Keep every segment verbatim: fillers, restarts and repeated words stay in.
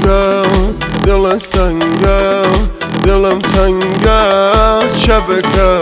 تنگه دل سنگه دلم تنگه شبکه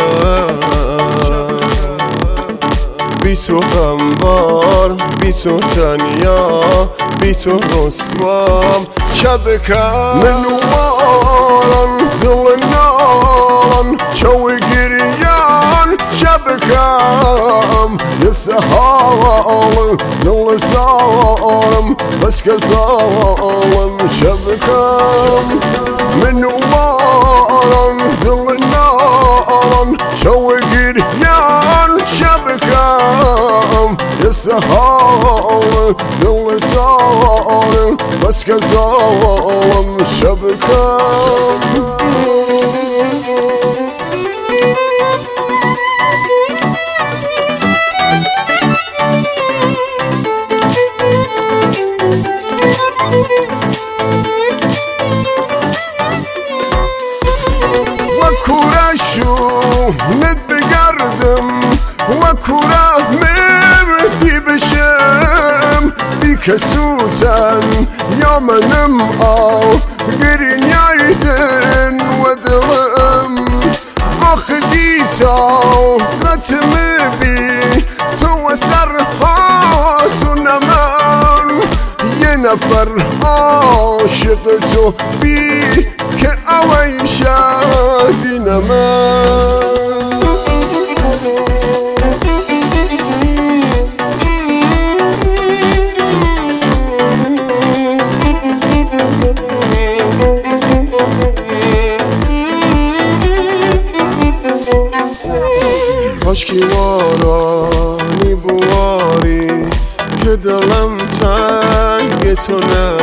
بی تو غمبار بی تو تنیا بی تو رسوام شبکه منو مارن دل نالن چوی گریان شبکم یه سهالم دل سالم بس که سالم شبکم منو مارن دل نالن چوی گریان شبکم یه سهالم دل سالم بس که سالم شبکم وكورشو ند بگردم وكورا مردی بشم بی کسوزن یا منم آو گرینیایدن و دلم آخ دیتا غتم بی تو سرهاتو نمن یه نفر عاشق تو بی که اوی شادی نمن کاشکی وارانی بواری که دلم تنگ تو نه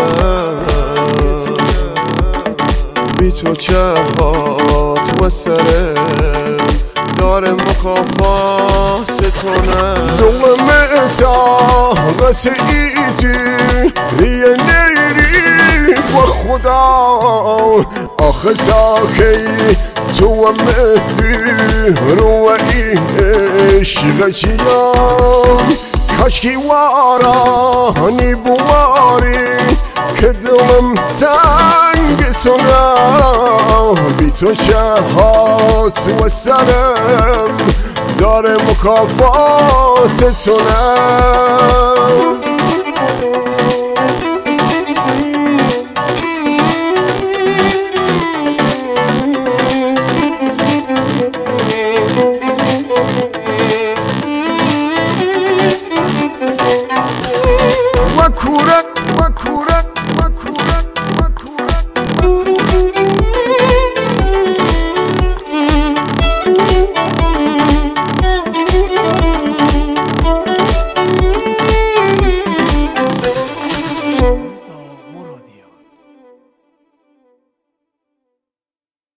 بی تو چهات و سرم داره مخافاس تو نه دلم ساغت ایدی ریه نیرید و خدا آخه تا کی تو هم رو این عشق چیام کاشکی وارانی بواری که دلم تنگ تو نه بی تو چهات و سرم داره مکافات تو نه